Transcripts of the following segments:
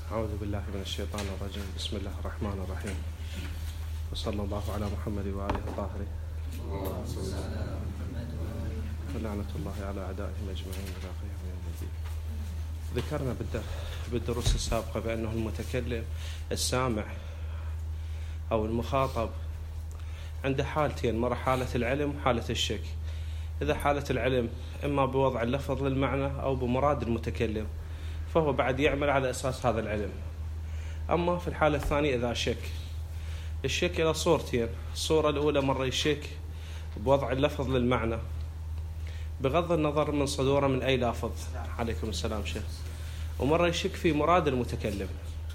أعوذ بالله من الشيطان الرجيم. بسم الله الرحمن الرحيم، وصلى الله على محمد وآله الطاهرين، ولعنة الله على أعدائهم أجمعين إلى قيام يوم الدين. ذكرنا بالدروس السابقة بأنه المتكلم السامع أو المخاطب عنده حالتين، مرة حالة العلم وحالة الشك. إذا حالة العلم إما بوضع اللفظ للمعنى أو بمراد المتكلم، فهو بعد يعمل على أساس هذا العلم. أما في الحالة الثانية إذا شك، الشك إلى صورتين. الصورة الأولى مرة يشك بوضع اللفظ للمعنى بغض النظر من صدوره من أي لافظ، عليكم السلام شيخ، ومرة يشك في مراد المتكلم،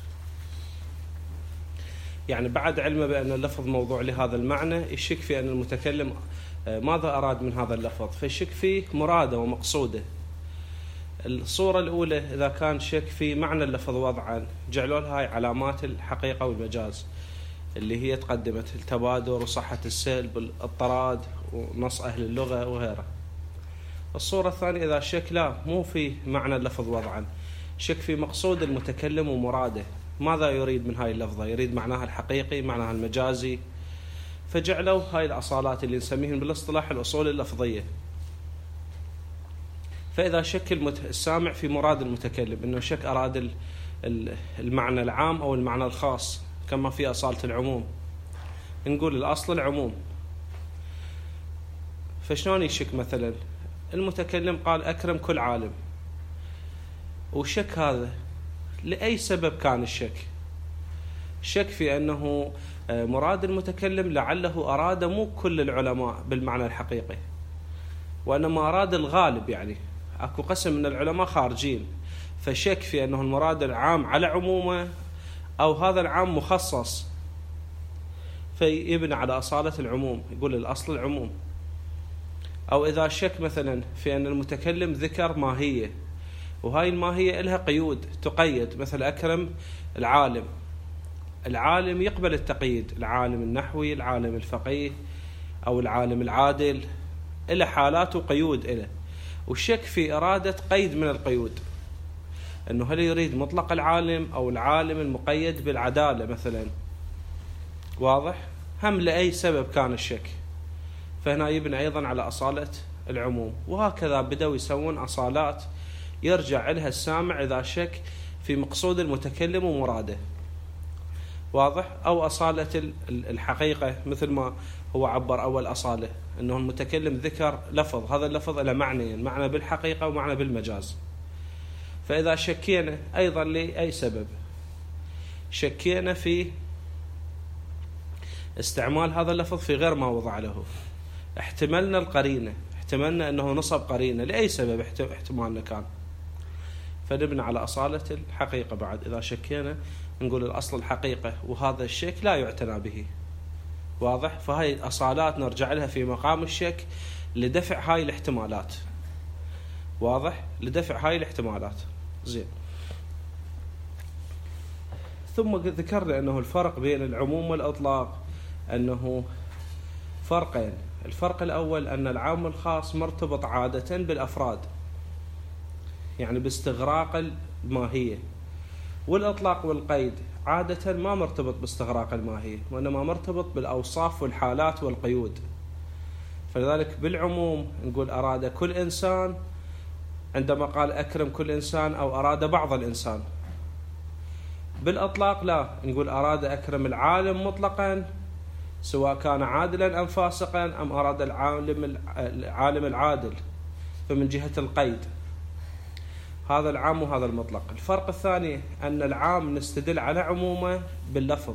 يعني بعد علمه بأن اللفظ موضوع لهذا المعنى يشك في أن المتكلم ماذا أراد من هذا اللفظ، فيشك في مراده ومقصوده. الصورة الأولى إذا كان شك في معنى اللفظ وضعا، جعلوا لها هاي علامات الحقيقة والمجاز اللي هي تقدمت التبادر وصحة السلب الاضطراد ونص أهل اللغة وغيره. الصورة الثانية إذا شك لا مو في معنى اللفظ وضعا، شك في مقصود المتكلم ومراده، ماذا يريد من هاي اللفظة، يريد معناها الحقيقي معناها المجازي، فجعلوا هاي الأصالات اللي نسميهم بالاصطلاح الأصول اللفظية. فإذا شك السامع في مراد المتكلم، إنه شك أراد المعنى العام أو المعنى الخاص، كما في أصالة العموم نقول الأصل العموم. فشلون يشك؟ مثلا المتكلم قال أكرم كل عالم، وشك هذا لأي سبب كان الشك؟ شك في أنه مراد المتكلم لعله أراد مو كل العلماء بالمعنى الحقيقي، وإنما أراد الغالب، يعني أكو قسم من العلماء خارجين، فشك في أنه المراد العام على عمومه أو هذا العام مخصص، فيبنى على أصالة العموم، يقول الأصل العموم. أو إذا شك مثلا في أن المتكلم ذكر ماهية، وهاي الماهية لها قيود تقيد، مثل أكرم العالم، العالم يقبل التقييد، العالم النحوي، العالم الفقيه، أو العالم العادل، إلى حالات وقيود إله، والشك في إرادة قيد من القيود، أنه هل يريد مطلق العالم أو العالم المقيد بالعدالة مثلا، واضح؟ هم لأي سبب كان الشك، فهنا يبنى أيضا على أصالة العموم. وهكذا بدأوا يسوون أصالات يرجع لها السامع إذا شك في مقصود المتكلم ومراده، واضح؟ أو أصالة الحقيقة، مثل ما هو عبر أول أصالة، أنه المتكلم ذكر لفظ، هذا اللفظ له معنيين، معنى بالحقيقة ومعنى بالمجاز. فإذا شكينا أيضا لأي سبب، شكينا في استعمال هذا اللفظ في غير ما وضع له، احتملنا القرينة، احتملنا أنه نصب قرينة لأي سبب احتمالنا كان، فنبنى على أصالة الحقيقة. بعد إذا شكينا نقول الأصل الحقيقة، وهذا الشك لا يعتنى به، واضح؟ فهاي الأصالات نرجع لها في مقام الشك لدفع هاي الاحتمالات، واضح؟ لدفع هاي الاحتمالات. زين. ثم ذكرنا أنه الفرق بين العموم والإطلاق أنه فرقين. الفرق الأول أن العام والخاص مرتبط عادة بالأفراد، يعني باستغراق الماهية، والإطلاق والقيد عادة ما مرتبط باستغراق الماهية، وإنما مرتبط بالأوصاف والحالات والقيود. فلذلك بالعموم نقول أراد كل إنسان عندما قال أكرم كل إنسان، أو أراد بعض الإنسان. بالإطلاق لا، نقول أراد أكرم العالم مطلقا، سواء كان عادلا أم فاسقا، أم أراد العالم العادل، فمن جهة القيد هذا العام وهذا المطلق. الفرق الثاني أن العام نستدل على عمومه باللفظ،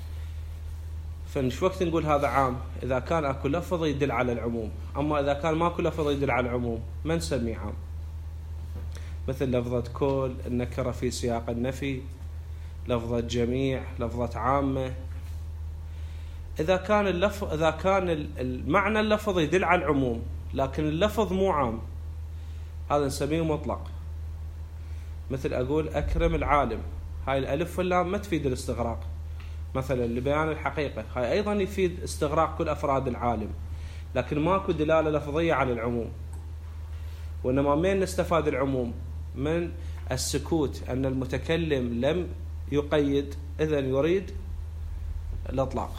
فنش وقت نقول هذا عام إذا كان أكو لفظ يدل على العموم، أما إذا كان ماكو لفظ يدل على العموم ما نسميه عام، مثل لفظة كل، النكرة في سياق النفي، لفظة جميع، لفظة عامة. إذا كان المعنى اللفظ يدل على العموم لكن اللفظ مو عام، هذا نسميه مطلق. مثل أقول أكرم العالم، هاي الألف واللام ما تفيد الاستغراق، مثلا لبيان الحقيقة، هاي أيضا يفيد استغراق كل أفراد العالم، لكن ماكو دلالة لفظية على العموم. وإنما من نستفاد العموم؟ من السكوت أن المتكلم لم يقيد، إذن يريد الإطلاق.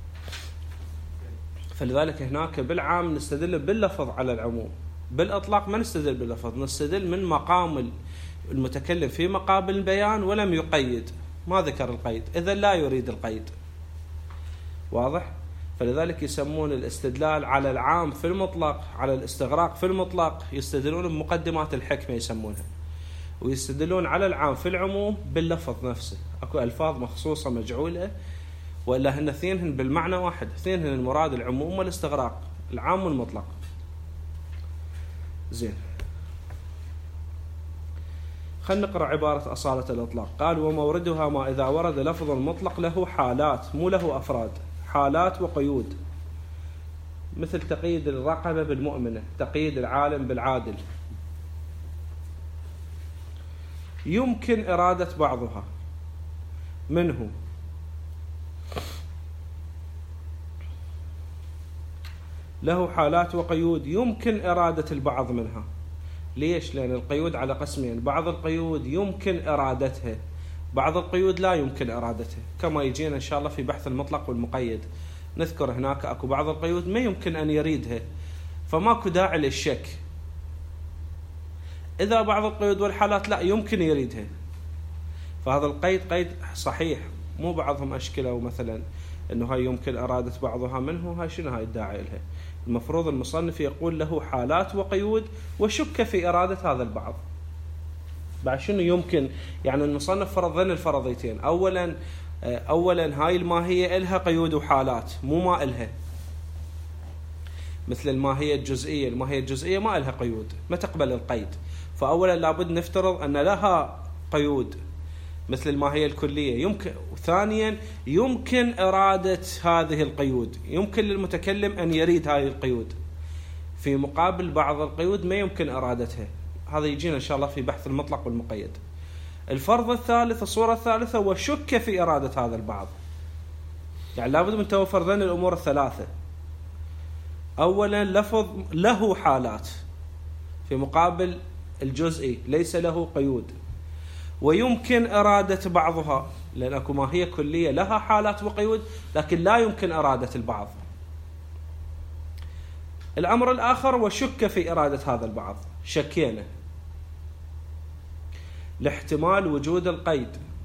فلذلك هناك بالعام نستدل باللفظ على العموم، بالإطلاق ما نستدل باللفظ، نستدل من مقام المتكلم في مقابل البيان ولم يقيد، ما ذكر القيد، إذن لا يريد القيد. واضح؟ فلذلك يسمون الاستدلال على العام في المطلق، على الاستغراق في المطلق، يستدلون بمقدمات الحكمة يسمونها، ويستدلون على العام في العموم باللفظ نفسه. اكو الفاظ مخصوصة مجعولة، وإلا هن اثنين بالمعنى واحد، اثنين هن المراد العموم والاستغراق، العام والمطلق. زين، خلينا نقرأ عبارة أصالة الإطلاق. قال: وموردها ما إذا ورد لفظ مطلق له حالات، مو له أفراد، حالات وقيود، مثل تقييد الرقبة بالمؤمنة، تقييد العالم بالعادل. يمكن إرادة بعضها منه له حالات وقيود، يمكن إرادة البعض منها. ليش؟ لأن القيود على قسمين، بعض القيود يمكن إرادتها، بعض القيود لا يمكن إرادتها، كما يجينا إن شاء الله في بحث المطلق والمقيد نذكر هناك أكو بعض القيود ما يمكن أن يريدها، فماكو داعي للشك. إذا بعض القيود والحالات لا يمكن يريدها، فهذا القيد قيد صحيح، مو بعضهم أشكلوا مثلا أنه هاي يمكن إرادة بعضها منه، هاي شنو هاي الداعي لها؟ المفروض المصنف يقول له حالات وقيود وشك في إرادة هذا البعض. بعد شنو يمكن؟ يعني المصنف فرضين الفرضيتين، أولا هاي الماهية إلها قيود وحالات، مو ما إلها، مثل الماهية الجزئية، الماهية الجزئية ما إلها قيود، ما تقبل القيد، فأولا لابد نفترض أن لها قيود مثل الماهية الكلية، يمكن. وثانيا يمكن إرادة هذه القيود، يمكن للمتكلم أن يريد هذه القيود، في مقابل بعض القيود ما يمكن إرادتها. هذا يجينا إن شاء الله في بحث المطلق والمقيد. الفرض الثالث، الصورة الثالثة، وشك في إرادة هذا البعض. يعني لابد من توفر ذن الأمور الثلاثة. أولا لفظ له حالات في مقابل الجزئي ليس له قيود، ويمكن إرادة بعضها، لأن أكو ماهية كلية لها حالات وقيود لكن لا يمكن إرادة البعض. الأمر الآخر وشك في إرادة هذا البعض، شكينا لاحتمال وجود القيد،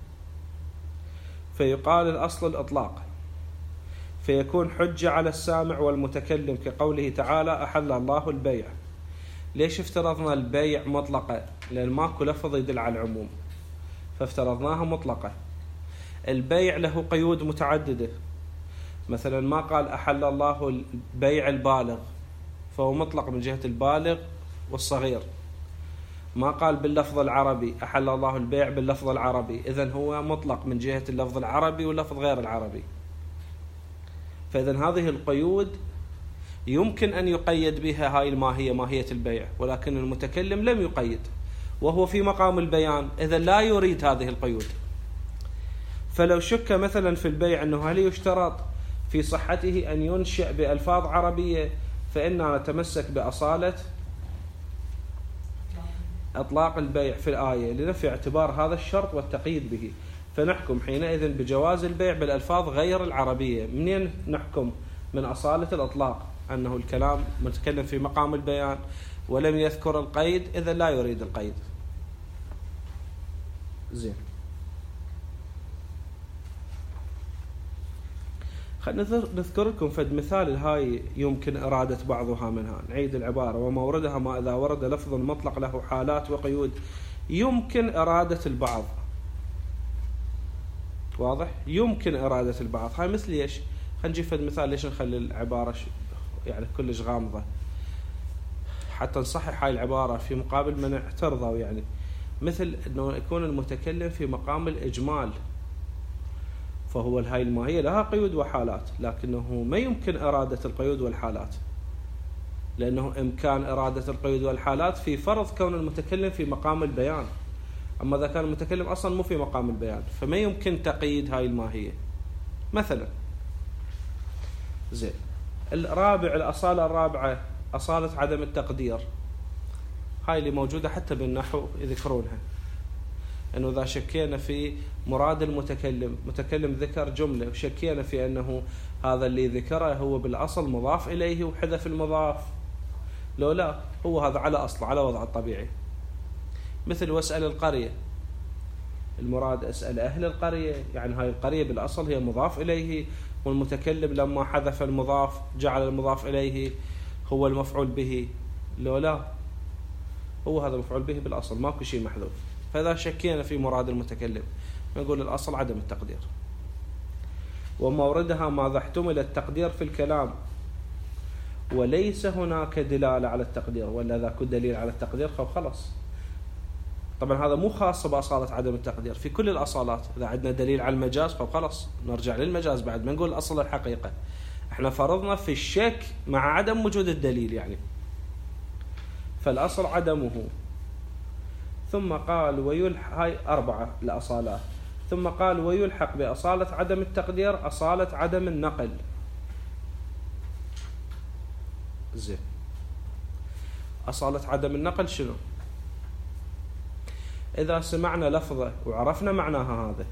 فيقال الأصل الإطلاق، فيكون حجة على السامع والمتكلم، كقوله تعالى: أحل الله البيع. ليش افترضنا البيع مطلقة؟ لأن ماكو لفظ يدل على العموم، فافترضناها مطلقة. البيع له قيود متعددة، مثلا ما قال أحل الله البيع البالغ، فهو مطلق من جهة البالغ والصغير. ما قال باللفظ العربي أحل الله البيع باللفظ العربي، إذن هو مطلق من جهة اللفظ العربي واللفظ غير العربي. فإذن هذه القيود يمكن أن يقيد بها هاي الماهية، ماهية البيع، ولكن المتكلم لم يقيد وهو في مقام البيان، إذن لا يريد هذه القيود. فلو شك مثلا في البيع أنه هل يشترط في صحته أن ينشئ بألفاظ عربية، فإننا نتمسك بأصالة إطلاق البيع في الآية لنفي اعتبار هذا الشرط والتقييد به، فنحكم حينئذ بجواز البيع بالألفاظ غير العربية. منين نحكم؟ من أصالة الإطلاق، أنه الكلام متكلم في مقام البيان ولم يذكر القيد، إذا لا يريد القيد. زين، خلينا نذكر لكم فد مثال هاي يمكن إرادة بعضها منها. نعيد العبارة: وموردها ما إذا ورد لفظ مطلق له حالات وقيود، يمكن إرادة البعض. واضح؟ يمكن إرادة البعض. هاي مثل إيش؟ خلينا نجيب فد مثال. ليش نخلي العبارة يعني كلش غامضة حتى نصحح هاي العبارة في مقابل من اعترضوا، يعني مثل أنه يكون المتكلم في مقام الإجمال، فهو هاي الماهية لها قيود وحالات، لكنه ما يمكن إرادة القيود والحالات، لأنه إمكان إرادة القيود والحالات في فرض كون المتكلم في مقام البيان. أما إذا كان المتكلم أصلا مو في مقام البيان فما يمكن تقييد هاي الماهية مثلا. زين، الأصالة الرابعة أصالة عدم التقدير، هاي اللي موجودة حتى بالنحو يذكرونها. أنه إذا شكينا في مراد المتكلم، متكلم ذكر جملة وشكينا في أنه هذا اللي ذكره هو بالأصل مضاف إليه وحذف المضاف، لو لا هو هذا على أصل على وضع الطبيعي. مثل واسأل القرية، المراد أسأل أهل القرية، يعني هاي القرية بالأصل هي مضاف إليه، والمتكلم لما حذف المضاف جعل المضاف إليه هو المفعول به، لو لا هو هذا مفعول به بالأصل ماكو شيء محذوف. فإذا شكينا في مراد المتكلم نقول الأصل عدم التقدير. وموردها ماذا احتمل التقدير في الكلام وليس هناك دلالة على التقدير، ولا ذاك دليل على التقدير خلاص. طبعا هذا مو خاص بأصالة عدم التقدير، في كل الأصالات إذا عندنا دليل على المجاز خلاص نرجع للمجاز بعد ما نقول أصل الحقيقة. احنا فرضنا في الشك مع عدم وجود الدليل يعني، فالأصل عدمه. ثم قال هاي 4 الأصالات. ثم قال ويلحق بأصالة عدم التقدير أصالة عدم النقل. زين، أصالة عدم النقل شنو؟ إذا سمعنا لفظة وعرفنا معناها هذا،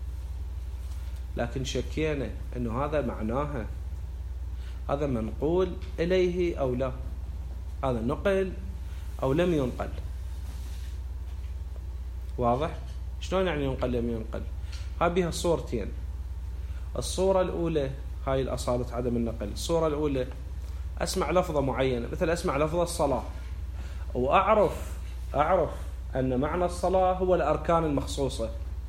لكن شكينا أنه هذا معناها هذا منقول إليه أو لا، هذا نقل أو لم ينقل. واضح؟ شلون يعني ينقل لم ينقل؟ هاي بها صورتين. الصورة الأولى هاي الأصالة عدم النقل. الصورة الأولى أسمع لفظة معينة، مثل أسمع لفظة الصلاة وأعرف أن معنى الصلاة هو الأركان المخصوصة،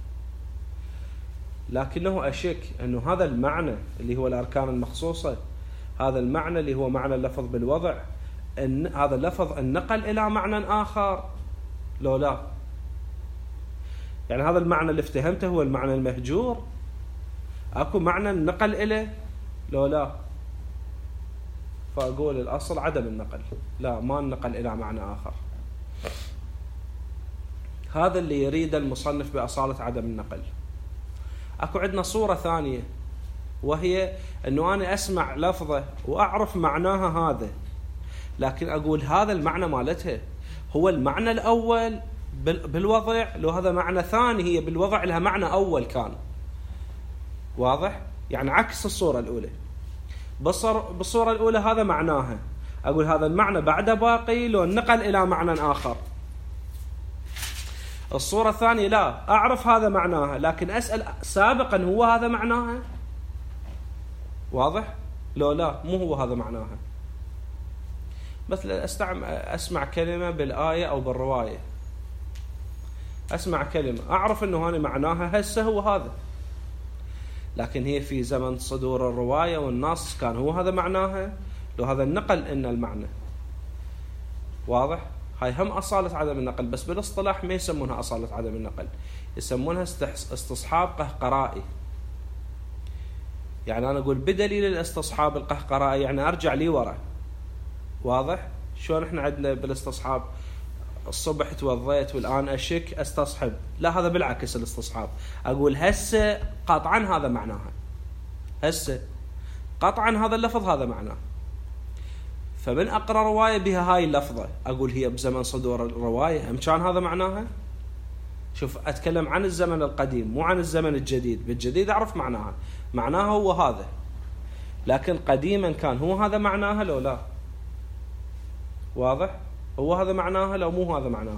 لكنه أشك أنه هذا المعنى اللي هو الأركان المخصوصة، هذا المعنى اللي هو معنى اللفظ بالوضع، أن هذا اللفظ النقل إلى معنى آخر لو لا. يعني هذا المعنى اللي افتهمته هو المعنى المهجور، أكو معنى النقل إليه لو لا. فأقول الأصل عدم النقل، لا ما النقل إلى معنى آخر. هذا اللي يريد المصنف بأصالة عدم النقل. أكو عندنا صورة ثانية، وهي أنه أنا أسمع لفظة وأعرف معناها هذا، لكن أقول هذا المعنى مالتها هو المعنى الأول بالوضع، لو هذا معنى ثاني هي بالوضع لها معنى أول كان. واضح؟ يعني عكس الصورة الأولى. بالصورة الأولى هذا معناها، أقول هذا المعنى بعد باقي لو نقل إلى معنى آخر. الصورة الثانية لا، أعرف هذا معناها لكن أسأل سابقا هو هذا معناها. واضح؟ لو لا مو هو هذا معناها. مثل أسمع كلمة بالآية أو بالرواية، أسمع كلمة أعرف أنه هذا معناها هسه هو هذا، لكن هي في زمن صدور الرواية والنص كان هو هذا معناها، لو هذا النقل إن المعنى. واضح؟ هاي هم أصالة عدم النقل، بس بالاصطلاح ما يسمونها أصالة عدم النقل، يسمونها استصحاب قهقرائي. يعني أنا أقول بدليل الاستصحاب القهقرائي، يعني أرجع لي ورا. واضح؟ شلون إحنا عندنا بالاستصحاب الصبح توضيت والآن أشك استصحب، لا هذا بالعكس الاستصحاب، أقول هسه قطعا هذا معناها، هسه قطعا هذا اللفظ هذا معناه. فمن أقرأ رواية بها هاي اللفظة أقول هي بزمن صدور الرواية هم كان هذا معناها. شوف أتكلم عن الزمن القديم مو عن الزمن الجديد، بالجديد أعرف معناها هو هذا، لكن قديما كان هو هذا معناها لو لا. واضح؟ هو هذا معناها لو مو هذا معناها.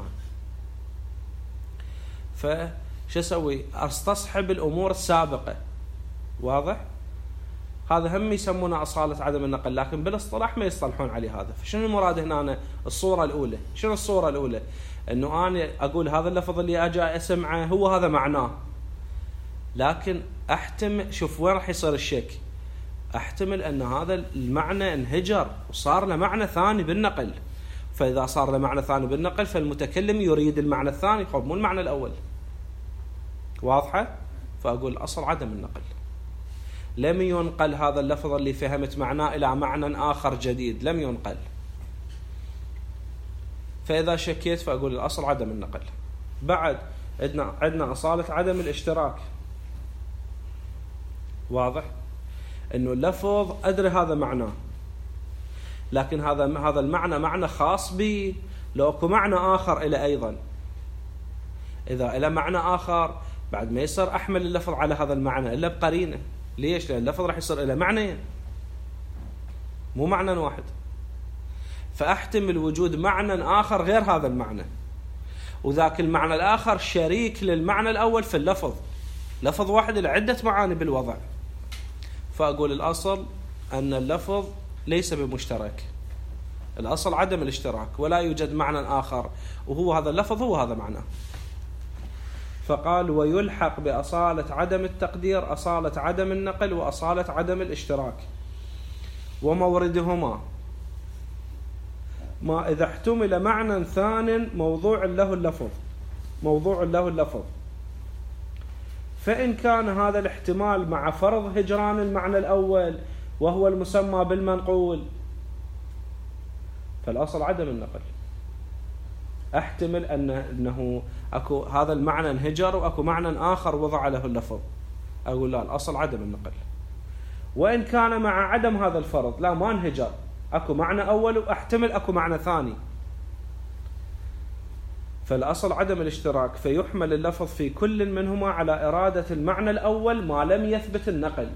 فش أسوي؟ أستصحب الأمور السابقة. واضح؟ هذا هم يسمونه أصالة عدم النقل، لكن بالاصطلاح ما يصطلحون عليه هذا. فشنو المراد هنا؟ الصورة الأولى. شنو الصورة الأولى؟ أنه أنا أقول هذا اللفظ اللي أجي أسمعه هو هذا معناه، لكن أحتمل، شوف وين راح يصير الشك، أحتمل أن هذا المعنى انهجر وصار له معنى ثاني بالنقل. فإذا صار له معنى ثاني بالنقل فالمتكلم يريد المعنى الثاني مو المعنى الأول. واضحة؟ فأقول الأصل عدم النقل، لم ينقل هذا اللفظ اللي فهمت معناه إلى معنى آخر جديد، لم ينقل. فإذا شكيت فأقول الأصل عدم النقل. بعد عندنا أصالة عدم الاشتراك. واضح؟ إنه اللفظ أدري هذا معناه، لكن هذا المعنى معنى خاص بي، لو أكو معنى آخر إلى أيضا إذا إلى معنى آخر بعد ما يصير أحمل اللفظ على هذا المعنى إلا بقرينة. ليش؟ لأن اللفظ راح يصير إلى معنيين مو معنى واحد، فأحتمل وجود معنى آخر غير هذا المعنى، وذاك المعنى الآخر شريك للمعنى الأول في اللفظ، لفظ واحد له عدة معاني بالوضع. فأقول الأصل أن اللفظ ليس بمشترك، الأصل عدم الاشتراك، ولا يوجد معنى آخر وهو هذا اللفظ هو هذا معناه. فقال ويلحق بأصالة عدم التقدير أصالة عدم النقل وأصالة عدم الاشتراك، وموردهما ما إذا احتمل معنى ثان موضوع له اللفظ، فإن كان هذا الاحتمال مع فرض هجران المعنى الأول وهو المسمى بالمنقول فالأصل عدم النقل. احتمل أنه أكو هذا المعنى انهجر وأكو معنى آخر وضع له اللفظ، أقول لا، الأصل عدم النقل. وإن كان مع عدم هذا الفرض، لا ما انهجر، أكو معنى أول وأحتمل أكو معنى ثاني، فالأصل عدم الاشتراك، فيحمل اللفظ في كل منهما على إرادة المعنى الأول ما لم يثبت النقل.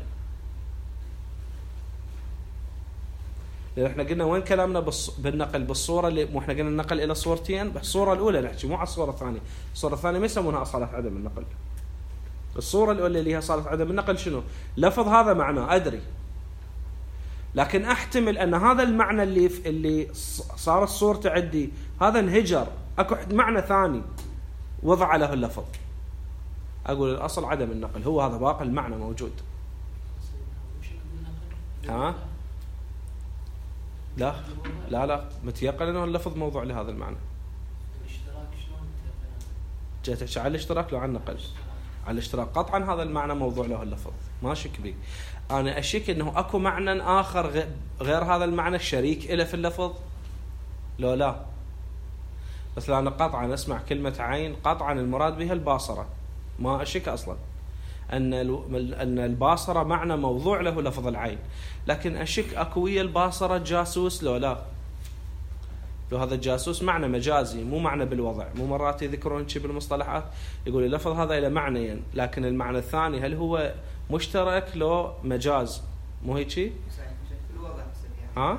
لأن احنا قلنا وين كلامنا بالنقل بالصورة اللي احنا قلنا النقل إلى صورتين، بالصورة الأولى نحكي مو على الصورة الثانية. الصورة الثانية ما يسمونها أصالة عدم النقل. الصورة الأولى اللي هي أصالة عدم النقل شنو؟ لفظ هذا معناه أدري، لكن أحتمل أن هذا المعنى اللي صار الصورة عندي هذا انهجر، أكو معنى ثاني وضع له اللفظ، أقول الأصل عدم النقل، هو هذا باقي المعنى موجود. ها؟ لا متيقن أنه اللفظ موضوع لهذا المعنى. جيت على الاشتراك لو عن نقل على الاشتراك قطعا هذا المعنى موضوع له اللفظ، ما شك به. أنا أشك أنه أكو معنى آخر غير هذا المعنى الشريك إله في اللفظ، لا بس أنا قطعا أسمع كلمة عين قطعا المراد بها الباصرة، ما أشك أصلا أن الباصرة معنى موضوع له لفظ العين، لكن أشك أكوية الباصرة جاسوس لو هذا الجاسوس معنى مجازي مو معنى بالوضع. مو مرات يذكرون شيء بالمصطلحات يقول اللفظ هذا إلى معنيين، لكن المعنى الثاني هل هو مشترك لو مجاز، مو هيك شيء؟ ها؟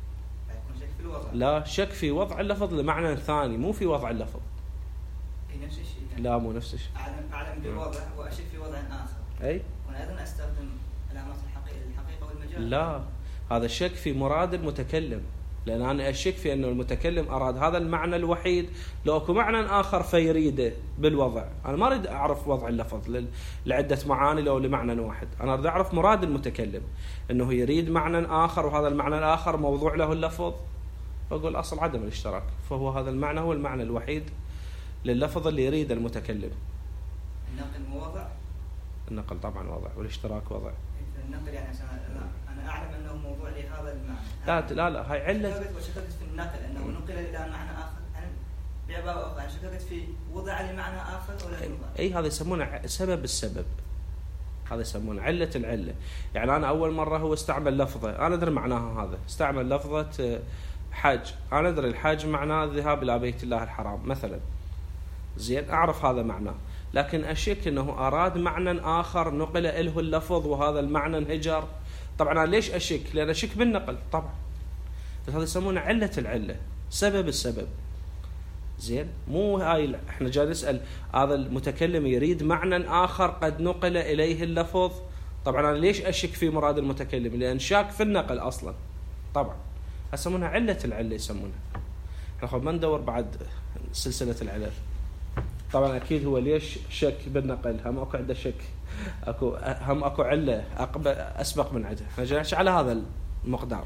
لا، شك في وضع اللفظ لمعنى ثاني مو في وضع اللفظ. نفس الشيء يعني. لا مو نفس الشيء. أعلم بالوضع وأشك في وضع آخر. أي. وأنا أيضا أستخدم علامات الحقيقة والمجاز. لا، هذا الشك في مراد المتكلم، لأن أنا أشك في أنه المتكلم أراد هذا المعنى الوحيد، لو أكو معنى آخر فيريده بالوضع. أنا ما أريد أعرف وضع اللفظ لعدة معاني لو لمعنى واحد، أنا أريد أعرف مراد المتكلم أنه يريد معنى آخر وهذا المعنى الآخر موضوع له اللفظ، فأقول أصل عدم الاشتراك، فهو هذا المعنى هو المعنى الوحيد لللفظ اللي يريد المتكلم. النقل مو وضع؟ النقل طبعا وضع والاشتراك وضع. النقل يعني أنا أعلم أنه موضوع لهذا المعنى. لا هاي علة. وشككت في النقل أنه نقل إلى معنى آخر، أنا بعبارة أخرى شككت في وضع لمعنى آخر ولا يوضع. أي هذا يسمونه سبب السبب، هذا يسمونه علة العلة. يعني أنا أول مرة هو استعمل لفظة أنا أدري معناها، هذا استعمل لفظة حج، أنا أدري الحج معناه الذهاب إلى بيت الله الحرام مثلا، زين أعرف هذا معناه، لكن أشك أنه أراد معنى آخر نقل إله اللفظ وهذا المعنى انهجر. طبعا أنا ليش أشك؟ لأن أشك بالنقل طبعا، بس هذا يسمونه علة العلة، سبب السبب. زين مو هاي احنا جاي نسأل هذا المتكلم يريد معنى آخر قد نقل إليه اللفظ، طبعا أنا ليش أشك في مراد المتكلم؟ لأن شاك في النقل أصلا طبعا، يسمونها علة العلة يسمونها. احنا ما ندور بعد سلسلة العلل. طبعا أكيد هو ليش شك بالنقل، هم أكو عنده شك، أكو علة أسبق من عنده، احنا جاي على هذا المقدار.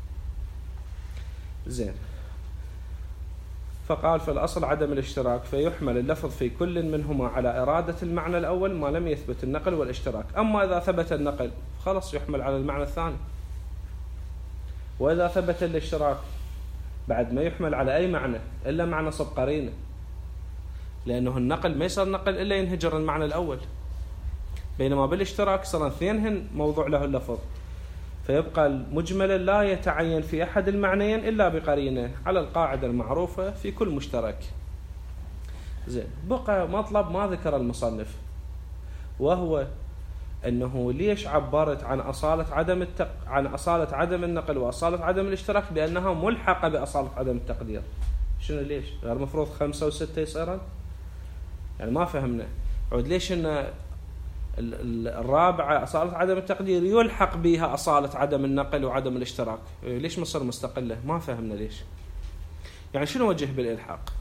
زين، فقال فالأصل عدم الاشتراك، فيحمل اللفظ في كل منهما على إرادة المعنى الأول ما لم يثبت النقل والاشتراك. أما إذا ثبت النقل خلاص يحمل على المعنى الثاني، وإذا ثبت الاشتراك بعد ما يحمل على أي معنى إلا معنى صب قرينه، لأنه النقل ما يصير نقل إلا ينهجر المعنى الأول، بينما بالاشتراك صار اثنين موضوع له اللفظ، فيبقى المجمل لا يتعين في أحد المعنيين إلا بقرينه على القاعدة المعروفة في كل مشترك. زين، بقى مطلب ما ذكر المصنف، وهو انه ليش عبرت عن اصالة عدم النقل واصالة عدم الاشتراك بانها ملحقة باصالة عدم التقدير. شنو ليش؟ غير المفروض 5 و6 يصيرن؟ يعني ما فهمنا. عود ليش ان الرابعة أصالة عدم التقدير يلحق بها أصالة عدم النقل وعدم الاشتراك؟ ليش ما تصير مستقلة؟ ما فهمنا ليش. يعني شنو وجه بالإلحاق؟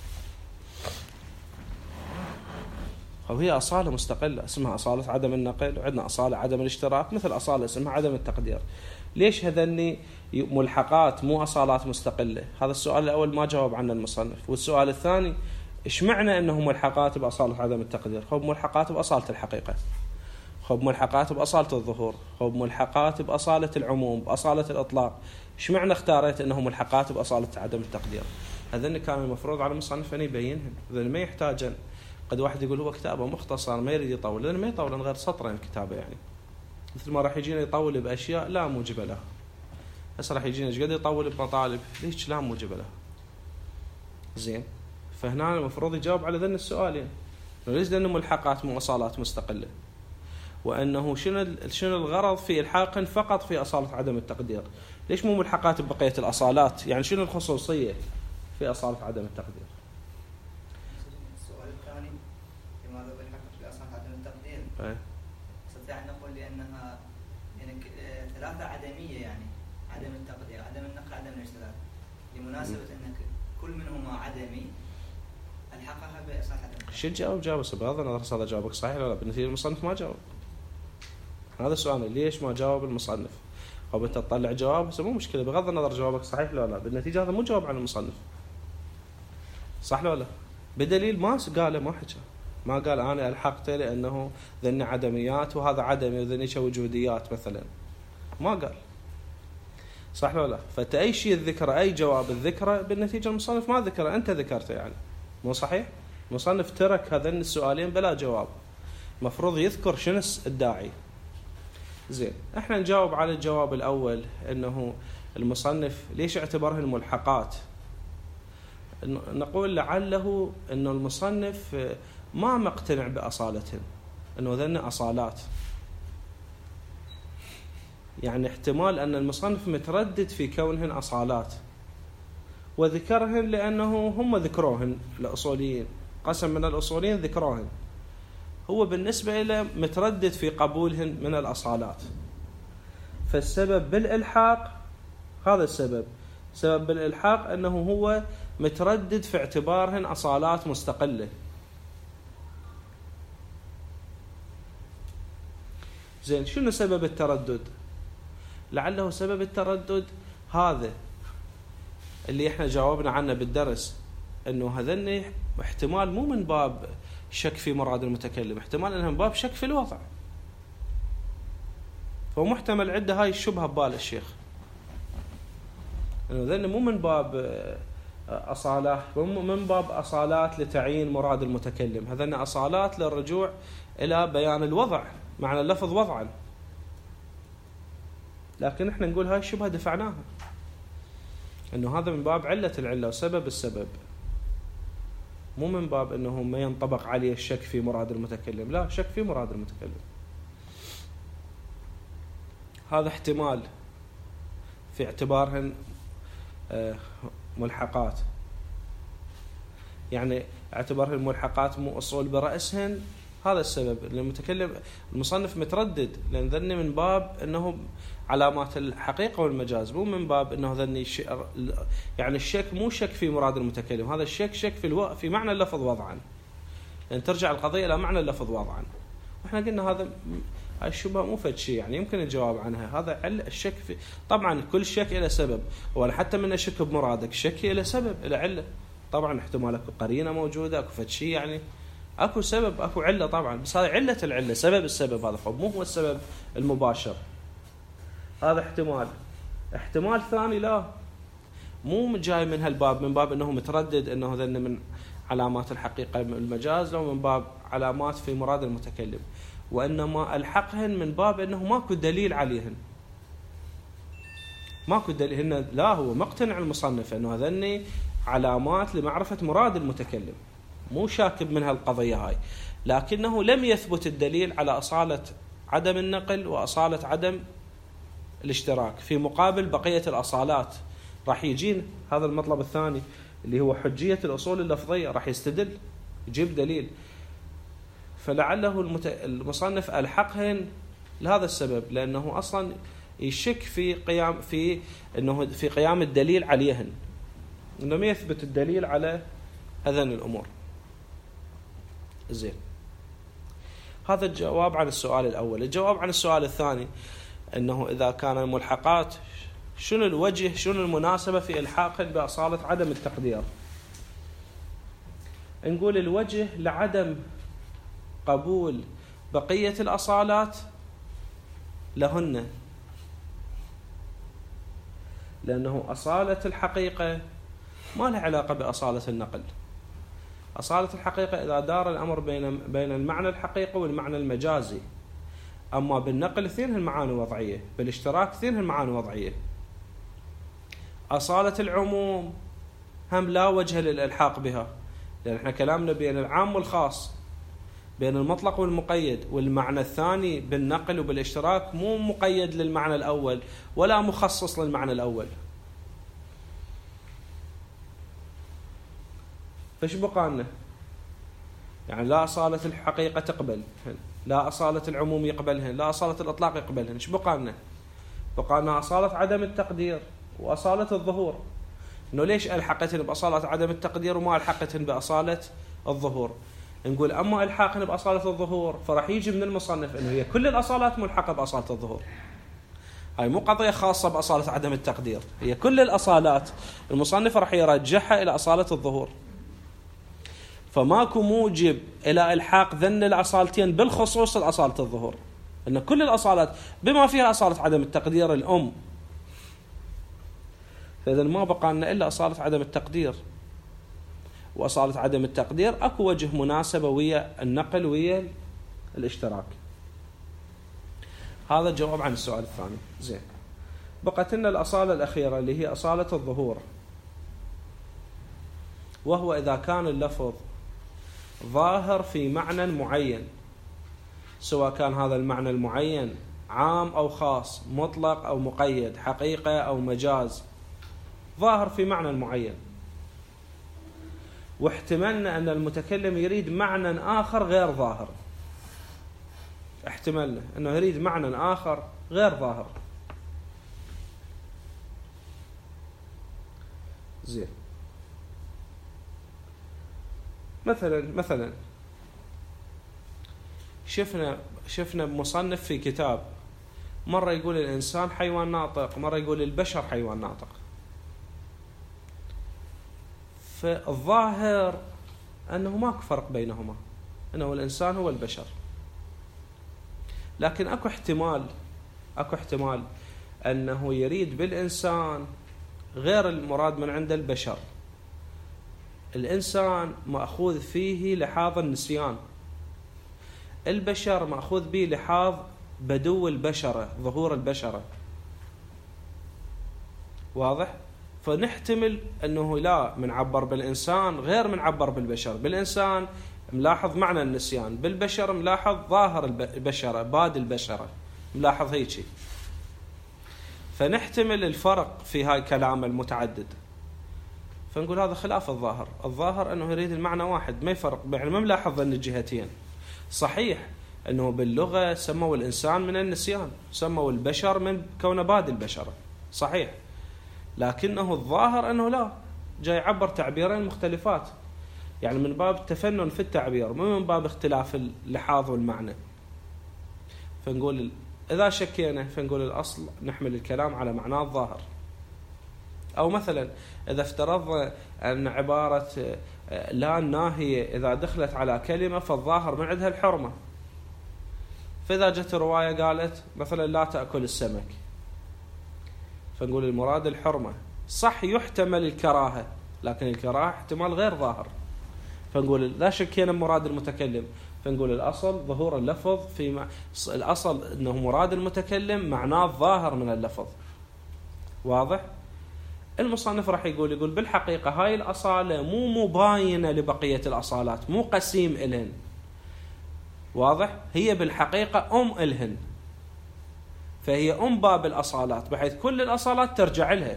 أو هي أصالة مستقلة اسمها أصالة عدم النقل، وعندنا أصالة عدم الاشتراك مثل أصالة اسمها عدم التقدير. ليش هذني ملحقات مو أصالات مستقلة؟ هذا السؤال الأول ما جاوب عنه المصنف. والسؤال الثاني، إيش معنى أنه ملحقات بأصالة عدم التقدير؟ خب ملحقات بأصالة الحقيقة، خب ملحقات بأصالة الظهور، خب ملحقات بأصالة العموم، بأصالة الإطلاق. إيش معنى اختاريت أنه ملحقات بأصالة عدم التقدير؟ هذن كان المفروض على المصنف أن يبينهن. هذن ما يحتاجن. قد واحد يقول هو كتابه مختصر ما يريد يطول، لأنه ما يطول غير سطرين كتابه. يعني مثل ما راح يجينا يطول بأشياء لا موجب لها. هسه راح يجينا ايش قد يطول بمطالب ليش لا موجب لها. زين، فهنا المفروض يجاوب على ذن السؤالين. ليش؟ لأنه ملحقات مو أصالات مستقلة، وأنه شنو الغرض في إلحاق فقط في أصالة عدم التقدير؟ ليش مو ملحقات ببقية الأصالات؟ يعني شنو الخصوصية في أصالة عدم التقدير؟ السؤال الثاني، لماذا الحقت بأصالة عدم التقدير؟ نستطيع أن نقول لأنها يعني ثلاثة عدمية، يعني عدم التقدير، عدم النقل، عدم الاشتراك، لمناسبة أنك كل منهما عدمي الحقها بأصالة عدم التقدير. شو جاوب بس بغض النظر هذا جوابك صحيح ولا لا؟ بالنتيجة المصنف ما جاوب. هذا سؤال، ليش ما جاوب المصنف؟ أو أنت تطلع جواب بس مو مشكلة، بغض النظر جوابك صحيح ولا لا، بالنتيجة هذا مو جواب عن المصنف. صح ولا لا؟ بدليل ما قاله، ما حكى، ما قال أنا ألحقته لأنه ذني عدميات وهذا عدمي وذني وجوديات مثلا، ما قال. صح ولا لا؟ فأي شيء الذكر، أي جواب الذكره بالنتيجة المصنف ما ذكره، أنت ذكرته، يعني مو صحيح؟ المصنف ترك هذين السؤالين بلا جواب، مفروض يذكر شنو الداعي. زين، احنا نجاوب على الجواب الأول، أنه المصنف ليش اعتبرها الملحقات؟ نقول لعله أنه المصنف ما مقتنع بأصالتهن، أنه ذن أصالات. يعني احتمال أن المصنف متردد في كونهن أصالات، وذكرهن لأنه هم ذكروهن الأصوليين، قسم من الأصوليين ذكروهن، هو بالنسبة إلى متردد في قبولهن من الأصالات. فالسبب بالإلحاق، هذا السبب، سبب بالإلحاق أنه هو متردد في اعتبارهن أصالات مستقلة. زين، شنو سبب التردد؟ لعله سبب التردد هذا اللي احنا جاوبنا عنه بالدرس، انه هذني احتمال مو من باب شك في مراد المتكلم، احتمال انها من باب شك في الوضع. فهو محتمل عنده هاي الشبهة ببال الشيخ، انه هذني مو من باب أصالات، من باب أصالات لتعيين مراد المتكلم، هذني أصالات للرجوع إلى بيان الوضع، معنى اللفظ وضعا. لكن احنا نقول هاي الشبهة دفعناها، انه هذا من باب علة العلة وسبب السبب، مو من باب انه ما ينطبق عليه الشك في مراد المتكلم، لا، شك في مراد المتكلم. هذا احتمال في اعتبارهن ملحقات، يعني اعتبارهن ملحقات مو أصول برأسهن. هذا السبب اللي المتكلم المصنف متردد، لأن ذني من باب أنه علامات الحقيقة والمجاز، مو من باب أنه ذني يعني الشك مو شك في مراد المتكلم، هذا الشك شك في معنى اللفظ وضعا، لأن ترجع القضية إلى معنى اللفظ وضعا. وإحنا قلنا هذا الشبهة مو فد شيء، يعني يمكن الجواب عنها. هذا الشك في، طبعا كل شك إلى سبب، ولا حتى من الشك بمرادك، شك إلى سبب إلى علة. طبعا احتمال اكو قرينة موجودة، اكو فد شيء، يعني اكو سبب اكو علة طبعا، بس هذا علة العلة، سبب السبب، هذا مو هو السبب المباشر. هذا احتمال ثاني لا، مو جاي من هالباب، من باب انه متردد انه ذن من علامات الحقيقة المجاز، لو من باب علامات في مراد المتكلم، وانما الحقهن من باب انه ماكو دليل عليهن، ماكو دليل. لا، هو مقتنع المصنف انه هذني علامات لمعرفة مراد المتكلم، مو شاكب من هالقضية هاي، لكنه لم يثبت الدليل على أصالة عدم النقل وأصالة عدم الاشتراك، في مقابل بقية الأصالات راح يجين هذا المطلب الثاني اللي هو حجية الأصول اللفظية، راح يستدل يجيب دليل. فلعله المصنف ألحقهن لهذا السبب، لأنه أصلا يشك في قيام الدليل عليهن، إنه ما يثبت الدليل على هذين الأمور. زين، هذا الجواب عن السؤال الأول. الجواب عن السؤال الثاني أنه إذا كان الملحقات شنو الوجه، شنو المناسبة في إلحاق بأصالة عدم التقدير؟ نقول الوجه لعدم قبول بقية الأصالات لهن، لأنه أصالة الحقيقة ما لها علاقة بأصالة النقل. أصالة الحقيقة إذا دار الأمر بين المعنى الحقيقي والمعنى المجازي، أما بالنقل اثنين المعاني وضعية، بالاشتراك اثنين المعاني وضعية. أصالة العموم هم لا وجه للإلحاق بها، لأن احنا كلامنا بين العام والخاص، بين المطلق والمقيد، والمعنى الثاني بالنقل وبالاشتراك مو مقيد للمعنى الأول ولا مخصص للمعنى الأول. فش بقالنا؟ يعني لا أصالة الحقيقة تقبل، لا أصالة العموم يقبلهن، لا أصالة الإطلاق يقبلهن. إيش بقالنا؟ بقالنا أصالة عدم التقدير وأصالة الظهور. إنه ليش ألحقتهن بأصالة عدم التقدير وما ألحقتهن بأصالة الظهور؟ نقول أما ألحاقهن بأصالة الظهور فراح يجي من المصنف إنه هي كل الأصالات ملحقة بأصالة الظهور. هاي مو قضية خاصة بأصالة عدم التقدير، هي كل الأصالات المصنف راح يرجعها إلى أصالة الظهور. فماكو موجب إلى إلحاق ذن الأصالتين بالخصوص الأصالة الظهور، إن كل الأصالات بما فيها أصالة عدم التقدير الأم. فإذا ما بقى لنا إلا أصالة عدم التقدير، وأصالة عدم التقدير أكو وجه مناسبة ويا النقل ويا الاشتراك. هذا الجواب عن السؤال الثاني. زين، بقت لنا الأصالة الأخيرة اللي هي أصالة الظهور، وهو إذا كان اللفظ ظاهر في معنى معين، سواء كان هذا المعنى المعين عام أو خاص، مطلق أو مقيد، حقيقة أو مجاز، ظاهر في معنى معين، واحتملنا أن المتكلم يريد معنى آخر غير ظاهر، احتملنا أنه يريد معنى آخر غير ظاهر. زين، مثلا شفنا مصنف في كتاب مرة يقول الإنسان حيوان ناطق، مرة يقول البشر حيوان ناطق. فالظاهر أنه ماكو فرق بينهما، أنه الإنسان هو البشر، لكن أكو احتمال أنه يريد بالإنسان غير المراد من عند البشر. الإنسان مأخوذ فيه لحاظ النسيان، البشر مأخوذ به لحاظ بدو البشرة، ظهور البشرة. واضح؟ فنحتمل أنه لا منعبر بالإنسان غير منعبر بالبشر. بالإنسان ملاحظ معنى النسيان، بالبشر ملاحظ ظاهر البشرة، باد البشرة، ملاحظ هيك. فنحتمل الفرق في هاي كلام المتعدد، فنقول هذا خلاف الظاهر. الظاهر أنه يريد المعنى واحد، ما يفرق، يعني ما ملاحظ أن الجهتين. صحيح أنه باللغة سموا الإنسان من النسيان، سموا البشر من كون باد البشرة، صحيح، لكنه الظاهر أنه لا، جاي يعبر تعبيرين مختلفات، يعني من باب التفنن في التعبير، مو من باب اختلاف اللحاظ والمعنى. فنقول إذا شكينا فنقول الأصل نحمل الكلام على معناه الظاهر. أو مثلا إذا افترضنا أن عبارة لا الناهية إذا دخلت على كلمة فالظاهر من عندها الحرمة، فإذا جت رواية قالت مثلا لا تأكل السمك، فنقول المراد الحرمة. صح يحتمل الكراهة، لكن الكراهة احتمال غير ظاهر، فنقول لا شكينا مراد المتكلم، فنقول الأصل ظهور اللفظ الأصل أنه مراد المتكلم معناه الظاهر من اللفظ. واضح؟ المصنف راح يقول بالحقيقة هاي الأصالة مو مباينة لبقية الأصالات، مو قسيم إلهن، واضح؟ هي بالحقيقة إلهن، فهي باب الأصالات، بحيث كل الأصالات ترجع لها.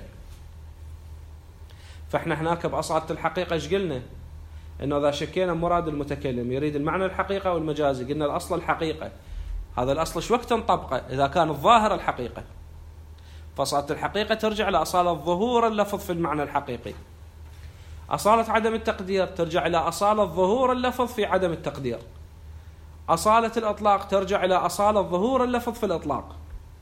فإحنا هناك بأصالة الحقيقة إيش قلنا؟ إنه إذا شكينا مراد المتكلم يريد المعنى الحقيقة والمجازي، قلنا الأصل الحقيقة، هذا الأصل شو وقت نطبقه؟ إذا كان الظاهر الحقيقة، فأصالة الحقيقة ترجع لأصالة ظهور اللفظ في المعنى الحقيقي. أصالة عدم التقدير ترجع إلى أصالة ظهور اللفظ في عدم التقدير. أصالة الإطلاق ترجع إلى أصالة ظهور اللفظ في الإطلاق.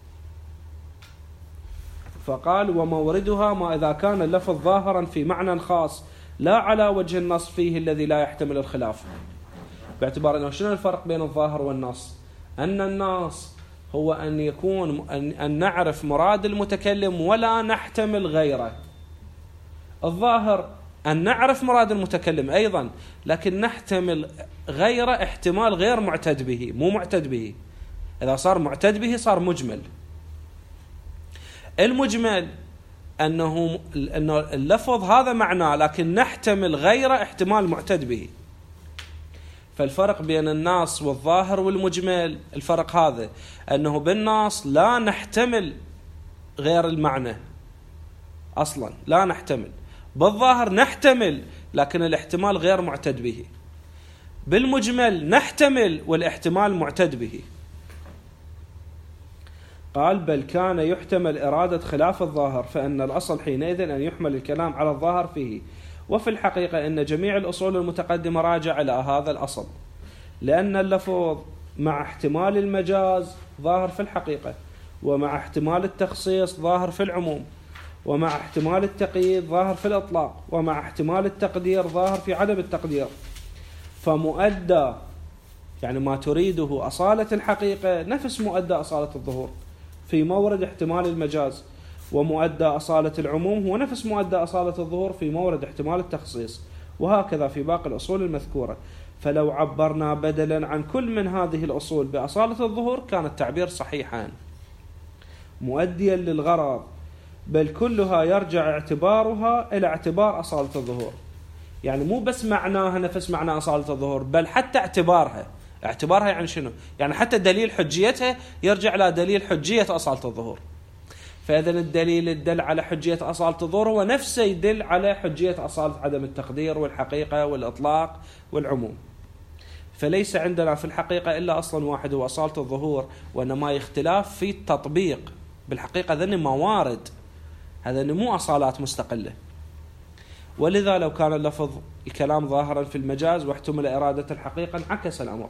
فقال وموردها ما إذا كان اللفظ ظاهرا في معنى خاص لا على وجه النص فيه الذي لا يحتمل الخلاف. باعتبار أنه شنو الفرق بين الظاهر والنص؟ أن النص هو أن يكون أن نعرف مراد المتكلم ولا نحتمل غيره. الظاهر أن نعرف مراد المتكلم أيضا، لكن نحتمل غيره احتمال غير معتد به، مو معتد به. إذا صار معتد به صار مجمل. المجمل أنه اللفظ هذا معناه، لكن نحتمل غيره احتمال معتد به. فالفرق بين النص والظاهر والمجمل الفرق هذا، أنه بالنص لا نحتمل غير المعنى أصلا، لا نحتمل. بالظاهر نحتمل لكن الاحتمال غير معتد به. بالمجمل نحتمل والاحتمال معتد به. قال بل كان يحتمل إرادة خلاف الظاهر، فإن الأصل حينئذ أن يحمل الكلام على الظاهر فيه. وفي الحقيقة أن جميع الأصول المتقدمة راجع إلى هذا الأصل، لأن اللفظ مع احتمال المجاز ظاهر في الحقيقة، ومع احتمال التخصيص ظاهر في العموم، ومع احتمال التقييد ظاهر في الإطلاق، ومع احتمال التقدير ظاهر في عدم التقدير. فمؤدى يعني ما تريده أصالة الحقيقة نفس مؤدى أصالة الظهور في مورد احتمال المجاز، ومؤدى أصالة العموم هو نفس مؤدى أصالة الظهور في مورد احتمال التخصيص، وهكذا في باقي الأصول المذكورة. فلو عبرنا بدلا عن كل من هذه الأصول بأصالة الظهور كان التعبير صحيحا مؤديا للغرض، بل كلها يرجع اعتبارها إلى اعتبار أصالة الظهور. يعني مو بس معناها نفس معنى أصالة الظهور، بل حتى اعتبارها يعني شنو؟ يعني حتى دليل حجيتها يرجع إلى دليل حجية أصالة الظهور. فإذا الدليل الدل على حجية أصالة الظهور هو نفسه يدل على حجية أصالة عدم التقدير والحقيقة والإطلاق والعموم. فليس عندنا في الحقيقة إلا أصلا واحد هو أصالة الظهور، وإنما اختلاف في التطبيق. بالحقيقة ذني موارد، هذا مو أصالات مستقلة. ولذا لو كان اللفظ الكلام ظاهرا في المجاز واحتمل إرادة الحقيقة انعكس الأمر.